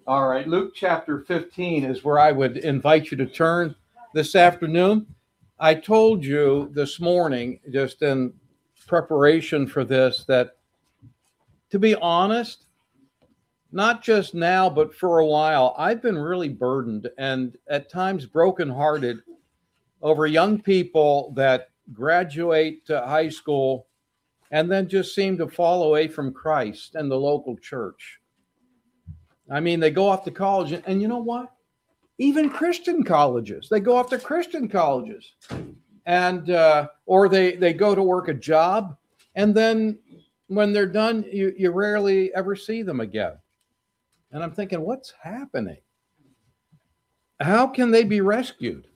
All right, Luke chapter 15 is where I would invite you to turn this afternoon. I told you this morning, just in preparation for this, that to be honest, not just now, but for a while, I've been really burdened and at times brokenhearted over young people that graduate to high school and then just seem to fall away from Christ and the local church. I mean, they go off to college, and you know what? Even Christian colleges, they go off to Christian colleges, and or they go to work a job, and then when they're done, you rarely ever see them again. And I'm thinking, what's happening? How can they be rescued?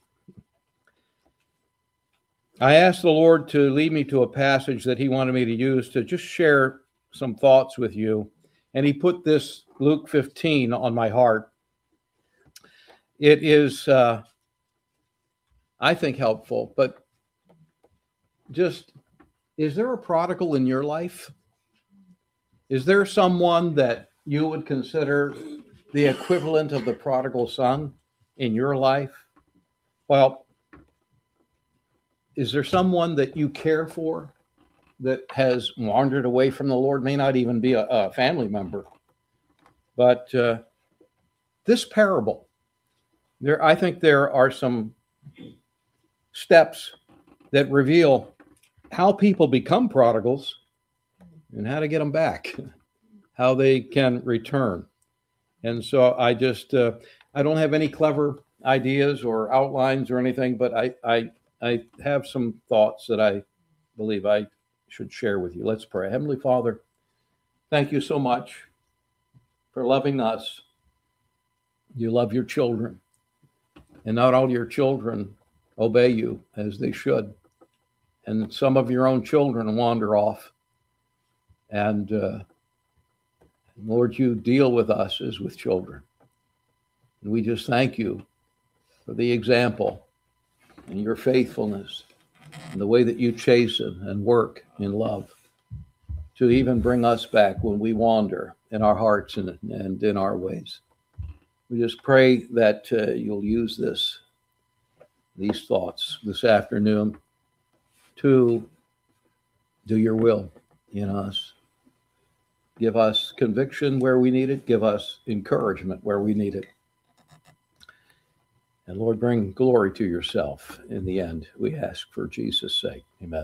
I asked the Lord to lead me to a passage that he wanted me to use to just share some thoughts with you. And he put this Luke 15 on my heart. It is, I think, helpful, but just, is there a prodigal in your life? Is there someone that you would consider the equivalent of the prodigal son in your life? Well, is there someone that you care for that has wandered away from the Lord? May not even be a family member. But this parable, I think there are some steps that reveal how people become prodigals and how to get them back, how they can return. And so I don't have any clever ideas or outlines or anything, but I have some thoughts that I believe I should share with you. Let's pray. Heavenly Father, thank you so much for loving us. You love your children, and not all your children obey you as they should. And some of your own children wander off. And Lord, you deal with us as with children. And we just thank you for the example and your faithfulness and the way that you chasten and work in love to even bring us back when we wander in our hearts and in our ways. We just pray that you'll use these thoughts this afternoon to do your will in us. Give us conviction where we need it. Give us encouragement where we need it. And Lord, bring glory to yourself in the end, we ask for Jesus' sake. Amen.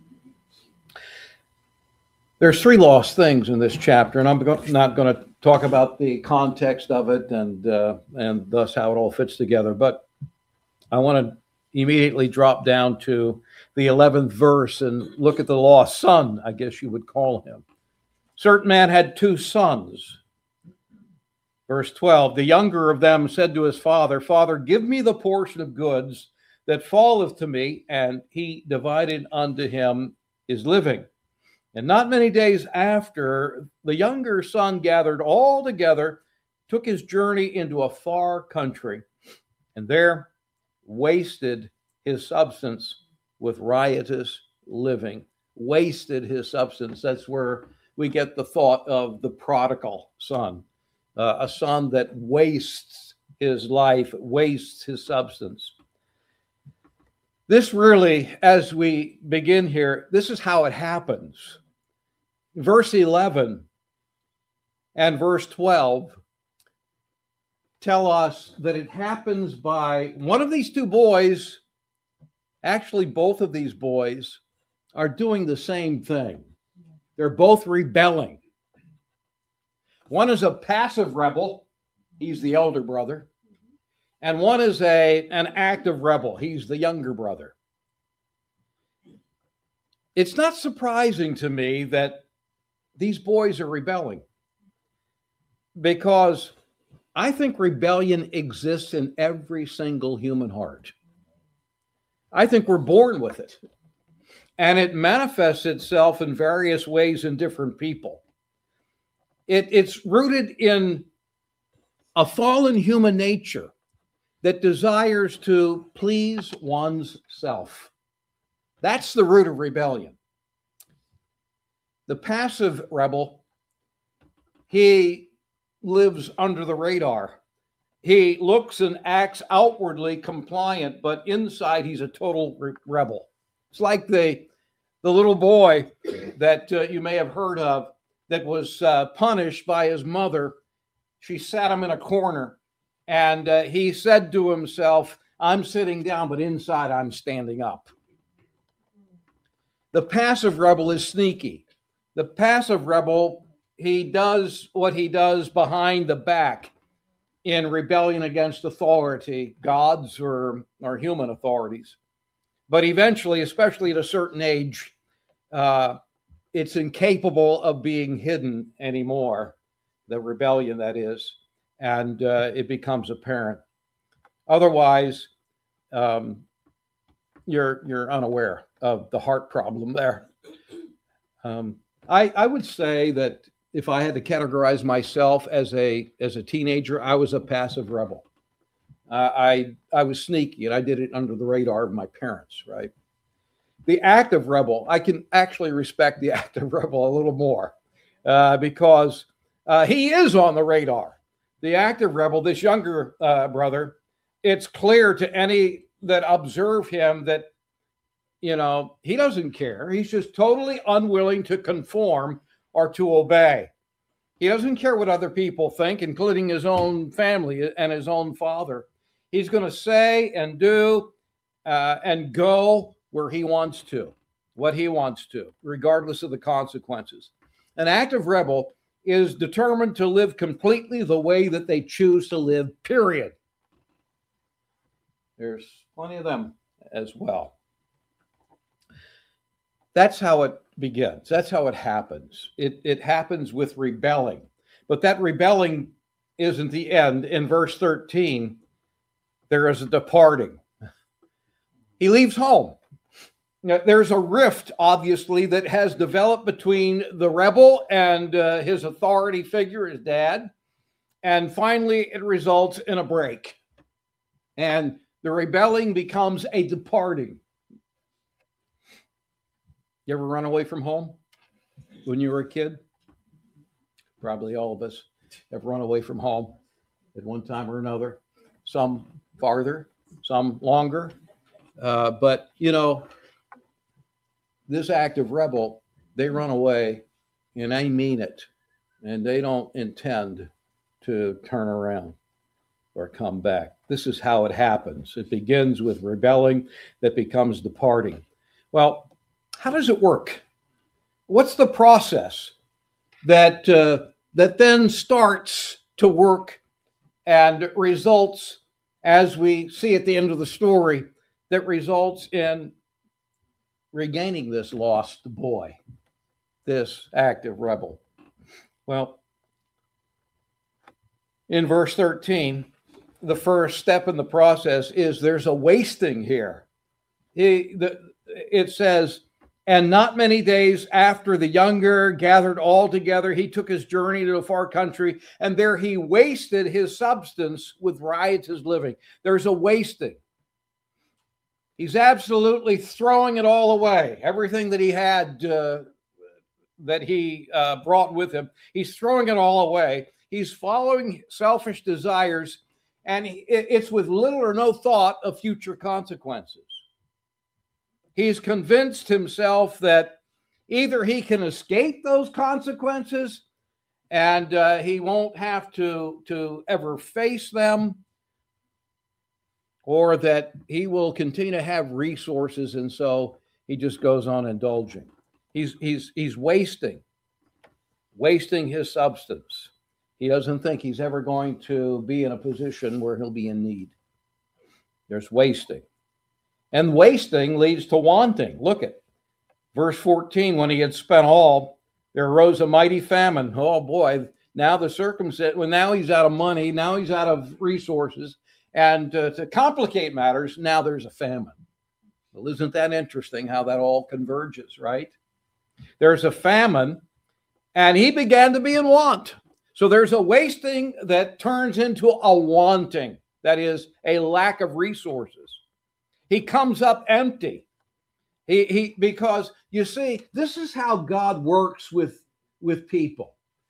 There's three lost things in this chapter, and I'm not going to talk about the context of it and thus how it all fits together, but I want to immediately drop down to the 11th verse and look at the lost son, I guess you would call him. Certain man had two sons. Verse 12, the younger of them said to his father, Father, give me the portion of goods that falleth to me, and he divided unto him his living. And not many days after, the younger son gathered all together, took his journey into a far country, and there wasted his substance with riotous living. Wasted his substance. That's where we get the thought of the prodigal son. A son that wastes his life, wastes his substance. This really, as we begin here, this is how it happens. Verse 11 and verse 12 tell us that it happens by one of these two boys. Actually, both of these boys are doing the same thing. They're both rebelling. One is a passive rebel. He's the elder brother. And one is an active rebel. He's the younger brother. It's not surprising to me that these boys are rebelling, because I think rebellion exists in every single human heart. I think we're born with it. And it manifests itself in various ways in different people. It's rooted in a fallen human nature that desires to please one's self. That's the root of rebellion. The passive rebel, he lives under the radar. He looks and acts outwardly compliant, but inside he's a total rebel. It's like the little boy that you may have heard of that was punished by his mother. She sat him in a corner, and he said to himself, I'm sitting down, but inside I'm standing up. The passive rebel is sneaky. The passive rebel, he does what he does behind the back in rebellion against authority, God's or human authorities. But eventually, especially at a certain age, it's incapable of being hidden anymore, the rebellion that is, and it becomes apparent. Otherwise, you're unaware of the heart problem there. I would say that if I had to categorize myself as a teenager, I was a passive rebel. I was sneaky, and I did it under the radar of my parents, right? The active rebel, I can actually respect the active rebel a little more because he is on the radar. The active rebel, this younger brother, it's clear to any that observe him that, you know, he doesn't care. He's just totally unwilling to conform or to obey. He doesn't care what other people think, including his own family and his own father. He's going to say and do and go where he wants to, what he wants to, regardless of the consequences. An active rebel is determined to live completely the way that they choose to live, period. There's plenty of them as well. That's how it begins. That's how it happens. It happens with rebelling. But that rebelling isn't the end. In verse 13, there is a departing. He leaves home. Now, there's a rift, obviously, that has developed between the rebel and his authority figure, his dad. And finally, it results in a break. And the rebelling becomes a departing. You ever run away from home when you were a kid? Probably all of us have run away from home at one time or another. Some farther, some longer. But, you know, this active rebel, they run away and they mean it. And they don't intend to turn around or come back. This is how it happens. It begins with rebelling that becomes departing. Well, how does it work? What's the process that then starts to work and results, as we see at the end of the story, that results in regaining this lost boy, this active rebel? Well, in verse 13, the first step in the process is there's a wasting here. It says, and not many days after the younger gathered all together, he took his journey to a far country, and there he wasted his substance with riotous living. There's a wasting. He's absolutely throwing it all away. Everything that he had, that he brought with him, he's throwing it all away. He's following selfish desires, and it's with little or no thought of future consequences. He's convinced himself that either he can escape those consequences and he won't have to ever face them, or that he will continue to have resources, and so he just goes on indulging. He's wasting his substance. He doesn't think he's ever going to be in a position where he'll be in need. There's wasting. And wasting leads to wanting. Look at verse 14. When he had spent all, there arose a mighty famine. Oh boy, now the circumstance, well, now he's out of money, now he's out of resources. And to complicate matters, now there's a famine. Well, isn't that interesting how that all converges, right? There's a famine, and he began to be in want. So there's a wasting that turns into a wanting. That is a lack of resources. He comes up empty. Because you see, this is how God works with people.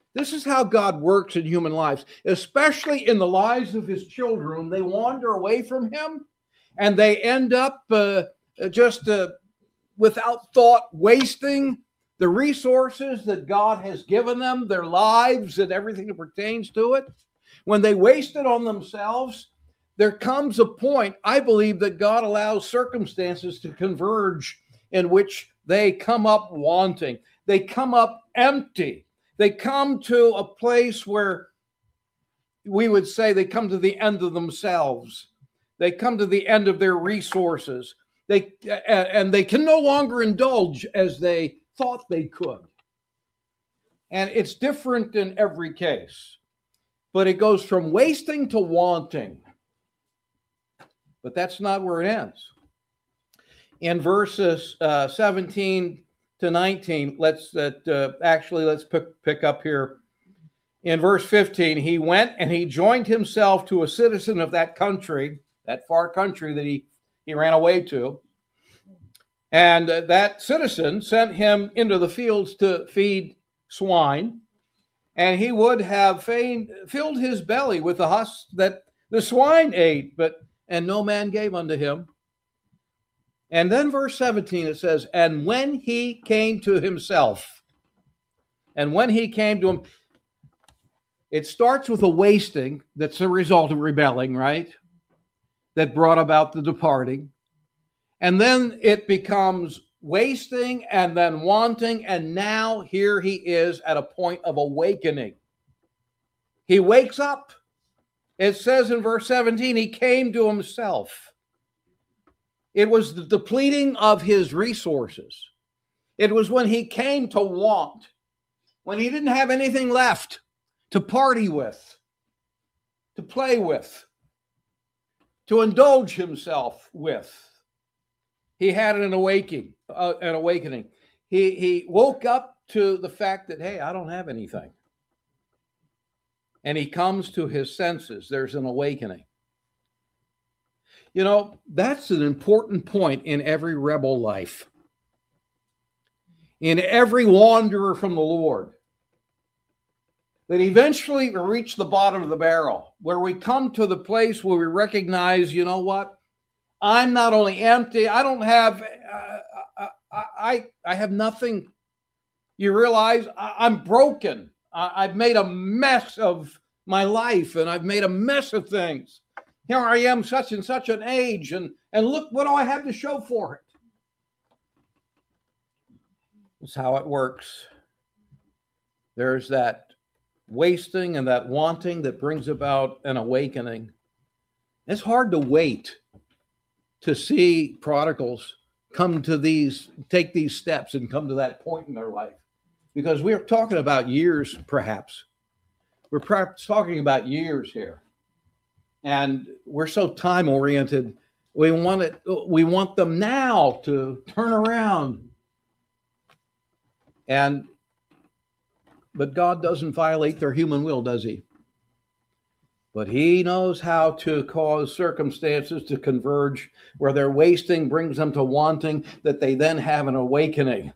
This is how God works in human lives, especially in the lives of his children. They wander away from him and they end up just without thought, wasting the resources that God has given them, their lives and everything that pertains to it. When they waste it on themselves, there comes a point, I believe, that God allows circumstances to converge in which they come up wanting. They come up empty. They come to a place where we would say they come to the end of themselves. They come to the end of their resources. And they can no longer indulge as they thought they could. And it's different in every case. But it goes from wasting to wanting. But that's not where it ends. In verses 17 to 19, let's pick up here. In verse 15, he went and he joined himself to a citizen of that country, that far country that he ran away to. And that citizen sent him into the fields to feed swine. And he would have filled his belly with the husks that the swine ate, and no man gave unto him. And then verse 17, it says, and when he came to himself, it starts with a wasting that's a result of rebelling, right? That brought about the departing. And then it becomes wasting and then wanting. And now here he is at a point of awakening. He wakes up. It says in verse 17, he came to himself. It was the depleting of his resources. It was when he came to want, when he didn't have anything left to party with, to play with, to indulge himself with. He had an awakening. He woke up to the fact that, hey, I don't have anything. And he comes to his senses. There's an awakening. You know, that's an important point in every rebel life. In every wanderer from the Lord. That eventually we reach the bottom of the barrel, where we come to the place where we recognize, you know what? I'm not only empty, I don't have, I have nothing. You realize I'm broken. I've made a mess of my life, and I've made a mess of things. Here I am, such and such an age, and look, what do I have to show for it? That's how it works. There's that wasting and that wanting that brings about an awakening. It's hard to wait to see prodigals take these steps and come to that point in their life. Because we're talking about years, perhaps. We're perhaps talking about years here. And we're so time-oriented. We want them now to turn around. But God doesn't violate their human will, does he? But he knows how to cause circumstances to converge where their wasting brings them to wanting, that they then have an awakening,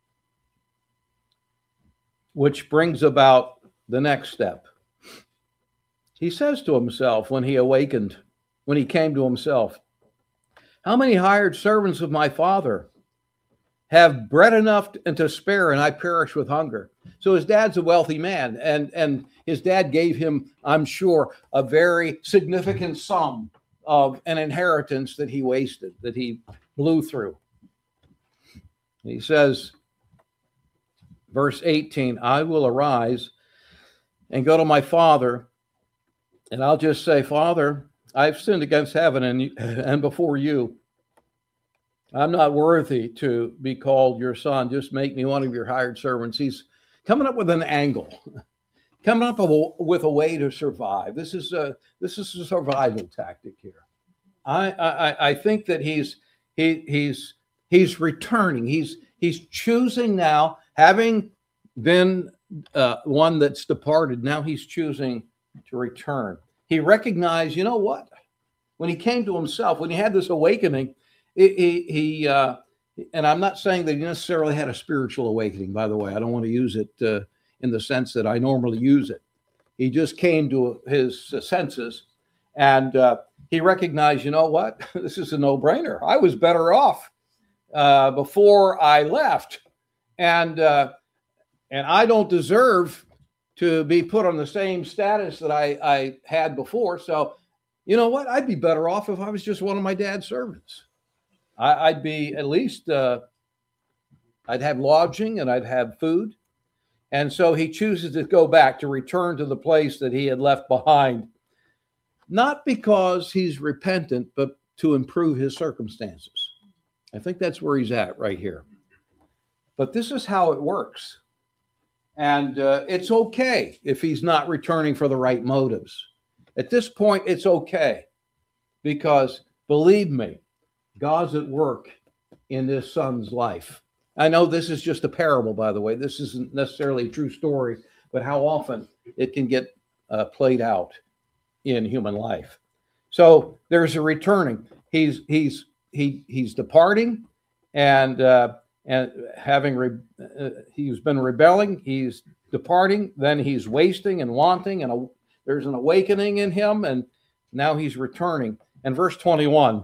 which brings about the next step. He says to himself when he awakened, when he came to himself, how many hired servants of my father have bread enough and to spare, and I perish with hunger? So his dad's a wealthy man, and his dad gave him, I'm sure, a very significant sum of an inheritance that he wasted, that he blew through. He says, verse 18, I will arise and go to my father, and I'll just say, Father, I've sinned against heaven and before you. I'm not worthy to be called your son. Just make me one of your hired servants. He's coming up with an angle, coming up with a way to survive. This is a survival tactic here. I think that he's returning. He's choosing now, having been one that's departed. Now he's choosing to return. He recognized, you know what? When he came to himself, when he had this awakening, and I'm not saying that he necessarily had a spiritual awakening, by the way. I don't want to use it in the sense that I normally use it. He just came to his senses, and he recognized, you know what? This is a no-brainer. I was better off before I left, and I don't deserve to be put on the same status that I had before. So, you know what? I'd be better off if I was just one of my dad's servants. I'd be at least, I'd have lodging and I'd have food. And so he chooses to go back, to return to the place that he had left behind, not because he's repentant, but to improve his circumstances. I think that's where he's at right here. But this is how it works. And it's okay if he's not returning for the right motives. At this point, it's okay, because believe me, God's at work in this son's life. I know this is just a parable, by the way. This isn't necessarily a true story, but how often it can get played out in human life. So there's a returning. He's departing, and having he's been rebelling. He's departing. Then he's wasting and wanting, and there's an awakening in him, and now he's returning. And verse 21.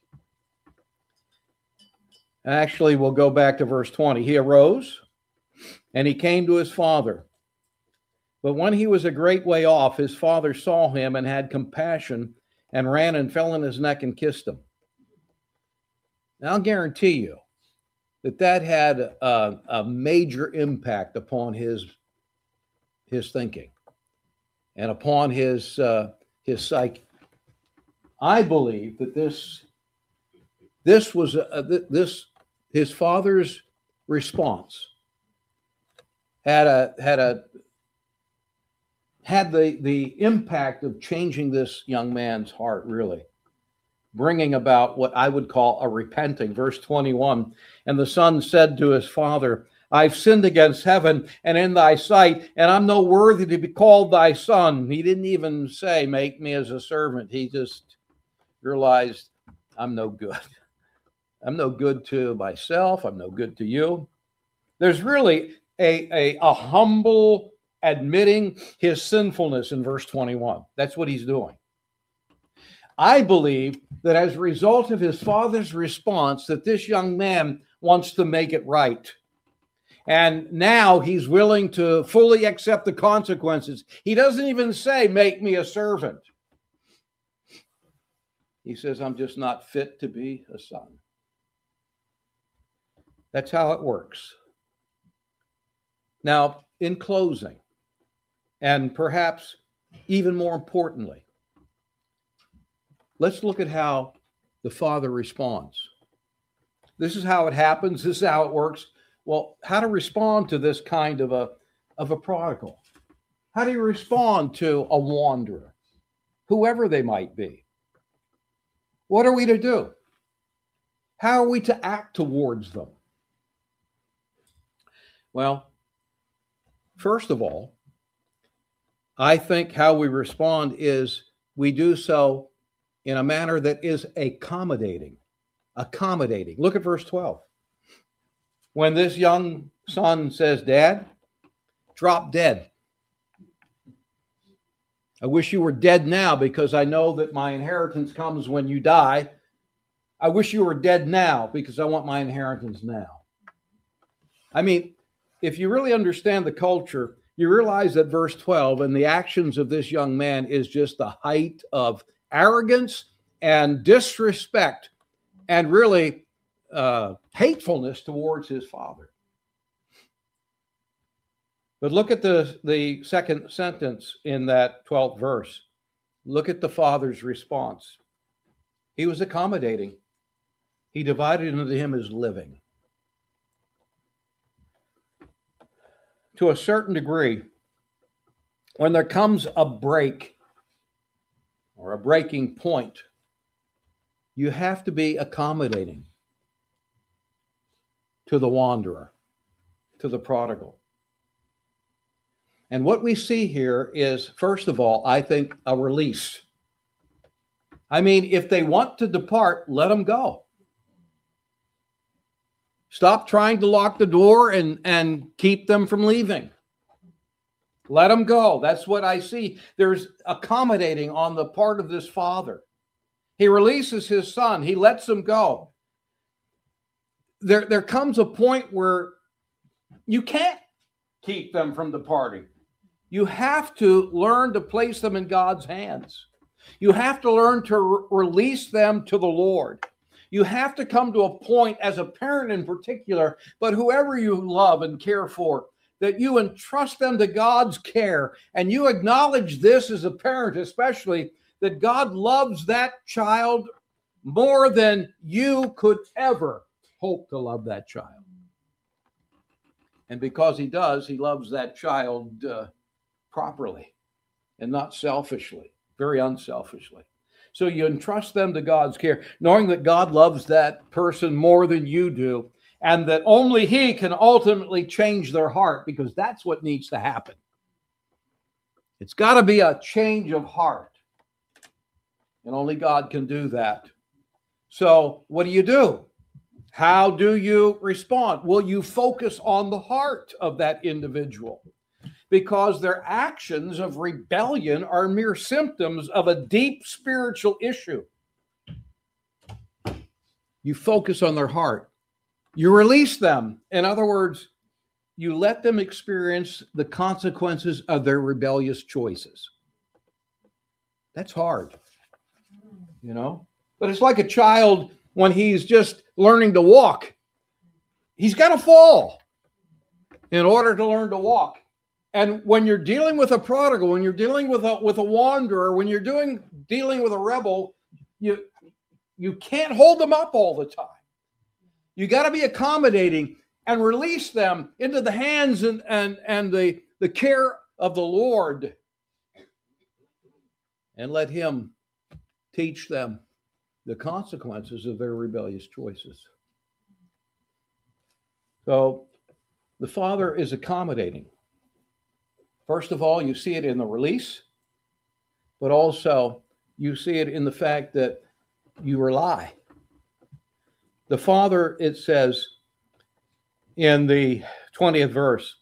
Actually, we'll go back to verse 20. He arose, and he came to his father. But when he was a great way off, his father saw him and had compassion, and ran and fell on his neck and kissed him. Now, I'll guarantee you that had a major impact upon his thinking and upon his psyche. I believe that this was his father's response had the impact of changing this young man's heart, really, bringing about what I would call a repenting. Verse 21, and the son said to his father, I've sinned against heaven and in thy sight, and I'm no worthy to be called thy son. He didn't even say, make me as a servant. He just realized, I'm no good. I'm no good to myself. I'm no good to you. There's really a humble admitting his sinfulness in verse 21. That's what he's doing. I believe that as a result of his father's response, that this young man wants to make it right. And now he's willing to fully accept the consequences. He doesn't even say, make me a servant. He says, I'm just not fit to be a son. That's how it works. Now, in closing, and perhaps even more importantly, let's look at how the father responds. This is how it happens. This is how it works. Well, how to respond to this kind of a prodigal? How do you respond to a wanderer, whoever they might be? What are we to do? How are we to act towards them? Well, first of all, I think how we respond is we do so in a manner that is accommodating. Look at verse 12. When this young son says, Dad, drop dead. I wish you were dead now because I know that my inheritance comes when you die. I wish you were dead now because I want my inheritance now. I mean, if you really understand the culture, you realize that verse 12 and the actions of this young man is just the height of arrogance and disrespect and really hatefulness towards his father. But look at the second sentence in that 12th verse. Look at the father's response. He was accommodating. He divided unto him his living. To a certain degree, when there comes a break or a breaking point, you have to be accommodating to the wanderer, to the prodigal. And what we see here is, first of all, I think a release. I mean, if they want to depart, let them go. Stop trying to lock the door and keep them from leaving. Let him go. That's what I see. There's accommodating on the part of this father. He releases his son. He lets him go. There comes a point where you can't keep them from departing. You have to learn to place them in God's hands. You have to learn to release them to the Lord. You have to come to a point, as a parent in particular, but whoever you love and care for, that you entrust them to God's care, and you acknowledge this as a parent especially, that God loves that child more than you could ever hope to love that child. And because he does, he loves that child properly and not selfishly, very unselfishly. So you entrust them to God's care, knowing that God loves that person more than you do, and that only he can ultimately change their heart, because that's what needs to happen. It's got to be a change of heart, and only God can do that. So what do? How do you respond? Well, you focus on the heart of that individual, because their actions of rebellion are mere symptoms of a deep spiritual issue. You focus on their heart. You release them. In other words, you let them experience the consequences of their rebellious choices. That's hard, But it's like a child when he's just learning to walk. He's got to fall in order to learn to walk. And when you're dealing with a prodigal, when you're dealing with a wanderer, when you're dealing with a rebel, you can't hold them up all the time. You got to be accommodating and release them into the hands and the care of the Lord, and let him teach them the consequences of their rebellious choices. So the Father is accommodating. First of all, you see it in the release, but also you see it in the fact that you rely. The Father, it says in the 20th verse,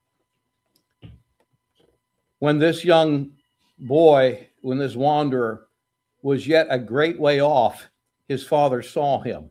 when this young boy, when this wanderer was yet a great way off, his father saw him.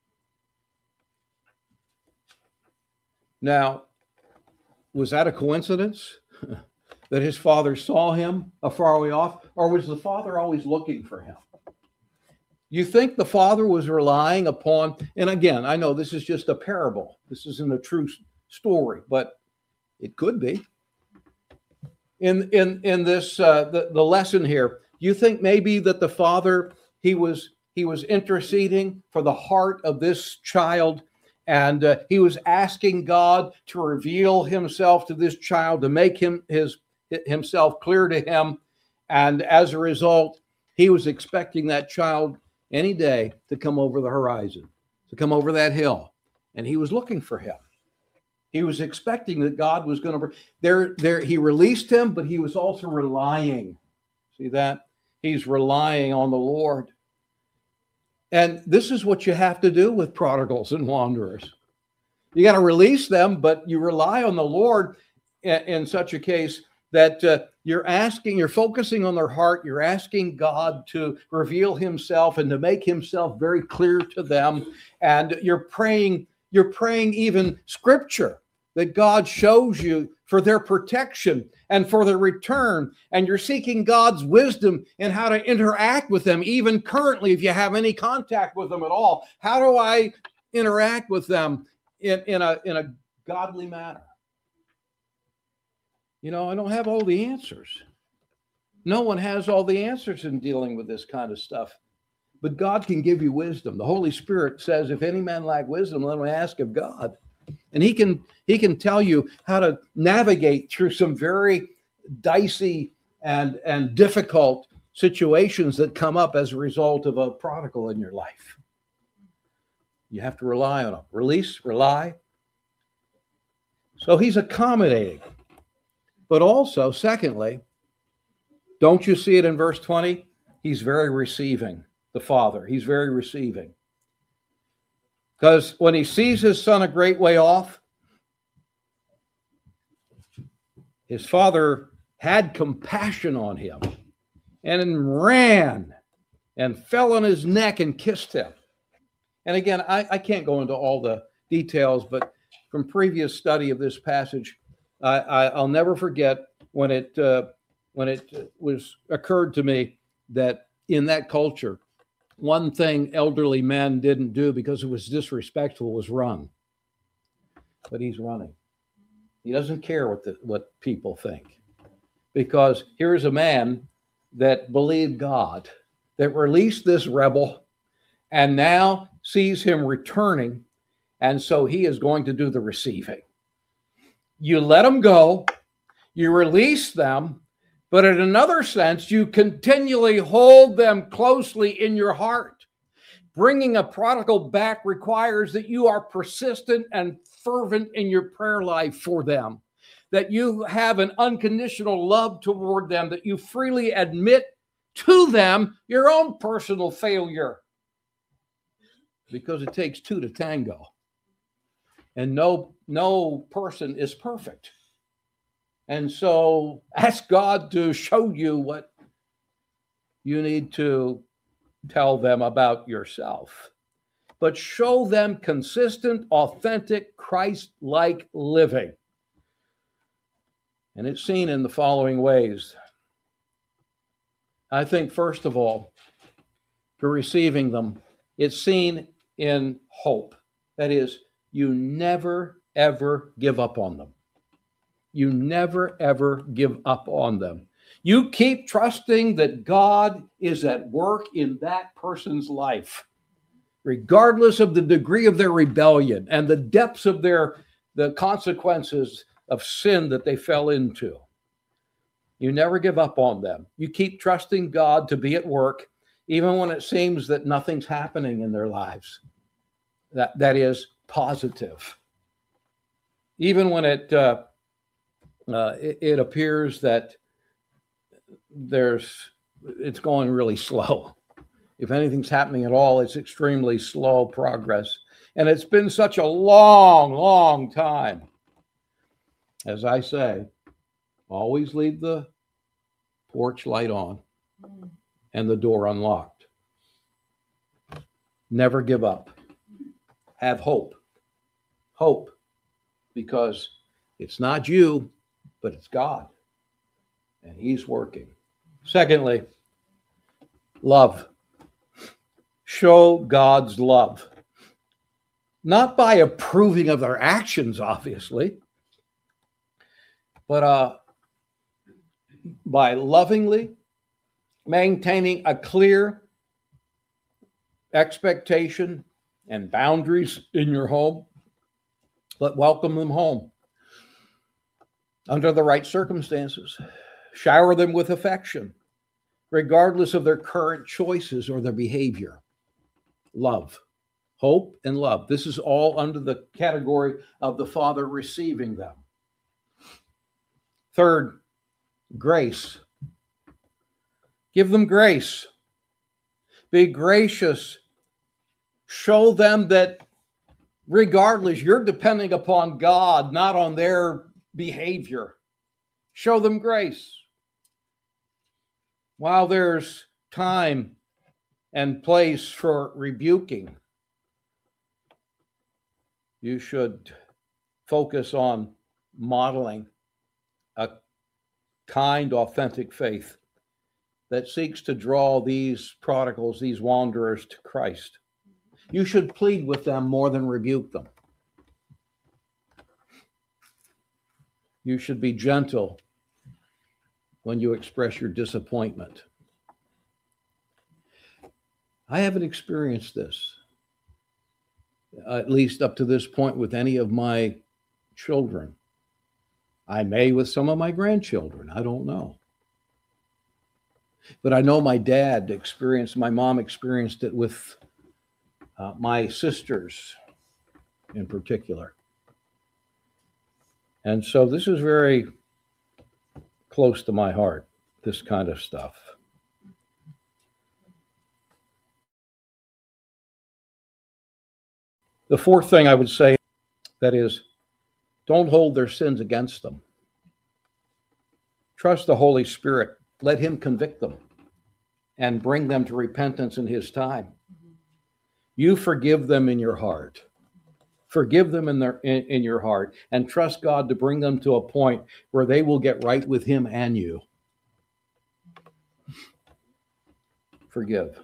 Now, was that a coincidence that his father saw him a far way off, or was the father always looking for him? You think the father was relying upon, and again, I know this is just a parable. This isn't a true story, but it could be. In this the lesson here, you think maybe that the father, he was interceding for the heart of this child, and he was asking God to reveal himself to this child, to make himself clear to him, and as a result, he was expecting that child any day to come over the horizon, to come over that hill, and he was looking for him. He was expecting that God was going to he released him, but he was also relying. See that? He's relying on the Lord. And this is what you have to do with prodigals and wanderers. You got to release them, but you rely on the Lord in such a case that you're focusing on their heart. You're asking God to reveal himself and to make himself very clear to them. And you're praying even scripture that God shows you for their protection and for their return. And you're seeking God's wisdom in how to interact with them, even currently, if you have any contact with them at all. How do I interact with them in a godly manner? I don't have all the answers. No one has all the answers in dealing with this kind of stuff. But God can give you wisdom. The Holy Spirit says, if any man lack wisdom, let him ask of God. And he can tell you how to navigate through some very dicey and difficult situations that come up as a result of a prodigal in your life. You have to rely on him. Release, rely. So he's accommodating. But also, secondly, don't you see it in verse 20? He's very receiving, the Father. He's very receiving. Because when he sees his son a great way off, his father had compassion on him, and ran and fell on his neck and kissed him. And again, I can't go into all the details, but from previous study of this passage, I'll never forget when it was occurred to me that in that culture, one thing elderly men didn't do because it was disrespectful was run. But he's running. He doesn't care what people think, because here's a man that believed God, that released this rebel, and now sees him returning, and so he is going to do the receiving. You let them go, you release them, but in another sense, you continually hold them closely in your heart. Bringing a prodigal back requires that you are persistent and fervent in your prayer life for them, that you have an unconditional love toward them, that you freely admit to them your own personal failure, because it takes two to tango, and no person is perfect. And so ask God to show you what you need to tell them about yourself, but show them consistent, authentic, Christ-like living. And it's seen in the following ways. I think, first of all, for receiving them, it's seen in hope. That is, you never, ever give up on them. You never, ever give up on them. You keep trusting that God is at work in that person's life, regardless of the degree of their rebellion and the depths of the consequences of sin that they fell into. You never give up on them. You keep trusting God to be at work, even when it seems that nothing's happening in their lives. That is positive. Even when it appears that it's going really slow. If anything's happening at all, it's extremely slow progress. And it's been such a long, long time. As I say, always leave the porch light on and the door unlocked. Never give up. Have hope. Hope, because it's not you, but it's God, and He's working. Secondly, love. Show God's love. Not by approving of their actions, obviously, but by lovingly maintaining a clear expectation and boundaries in your home, but welcome them home under the right circumstances. Shower them with affection, regardless of their current choices or their behavior. Love, hope, and love. This is all under the category of the Father receiving them. Third, grace. Give them grace. Be gracious. Show them that regardless, you're depending upon God, not on their behavior. Show them grace. While there's time and place for rebuking, you should focus on modeling a kind, authentic faith that seeks to draw these prodigals, these wanderers, to Christ. You should plead with them more than rebuke them. You should be gentle when you express your disappointment. I haven't experienced this, at least up to this point, with any of my children. I may with some of my grandchildren. I don't know. But I know my mom experienced it with my sisters in particular. And so this is very close to my heart, this kind of stuff. The fourth thing I would say, that is, don't hold their sins against them. Trust the Holy Spirit. Let him convict them and bring them to repentance in his time. You forgive them in your heart. Forgive them in your heart, and trust God to bring them to a point where they will get right with him and you. Forgive.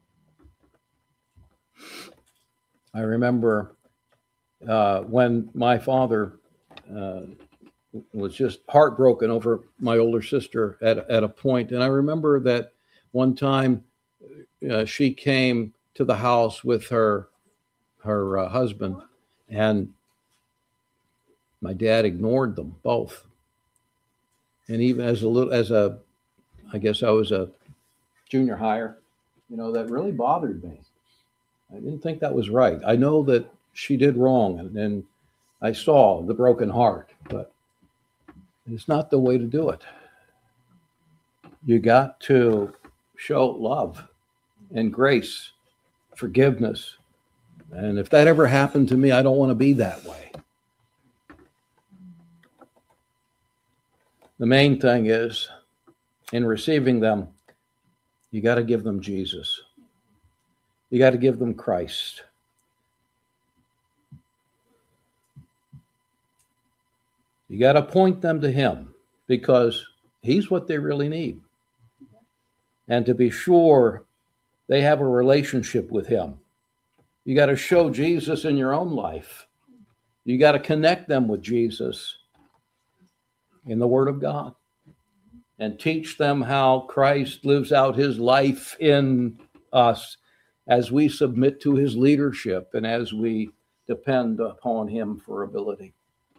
I remember when my father was just heartbroken over my older sister at a point. And I remember that one time she came to the house with her husband, and my dad ignored them both. And even I guess I was a junior higher, that really bothered me. I didn't think that was right. I know that she did wrong, and I saw the broken heart, but it's not the way to do it. You got to show love and grace, forgiveness. And if that ever happened to me, I don't want to be that way. The main thing is, in receiving them, you got to give them Jesus. You got to give them Christ. You got to point them to him, because he's what they really need. And to be sure they have a relationship with him. You got to show Jesus in your own life. You got to connect them with Jesus in the Word of God and teach them how Christ lives out his life in us as we submit to his leadership and as we depend upon him for ability.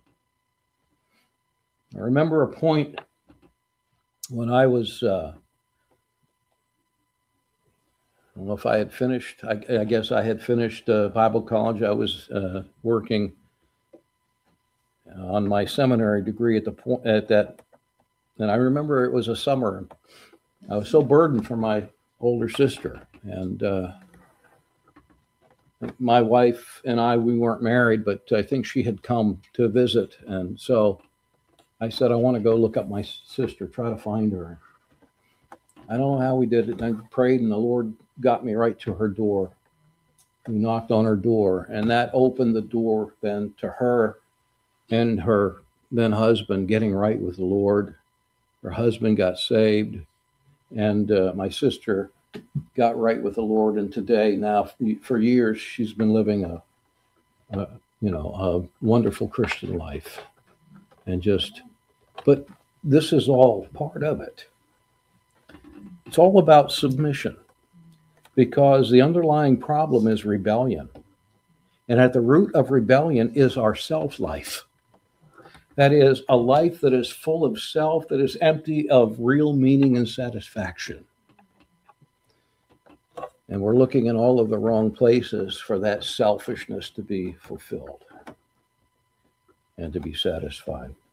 I remember a point when I was, I don't know if I had finished, I guess I had finished Bible college. I was working on my seminary degree at that, and I remember it was a summer. I was so burdened for my older sister, and my wife and I, we weren't married, but I think she had come to visit, and so I said, I want to go look up my sister, try to find her. I don't know how we did it. I prayed, and the Lord got me right to her door. We knocked on her door, and that opened the door then to her and her then husband getting right with the Lord. Her husband got saved, and my sister got right with the Lord. And today, now for years, she's been living a wonderful Christian life. But this is all part of it. It's all about submission, because the underlying problem is rebellion. And at the root of rebellion is our self-life. That is a life that is full of self, that is empty of real meaning and satisfaction. And we're looking in all of the wrong places for that selfishness to be fulfilled and to be satisfied.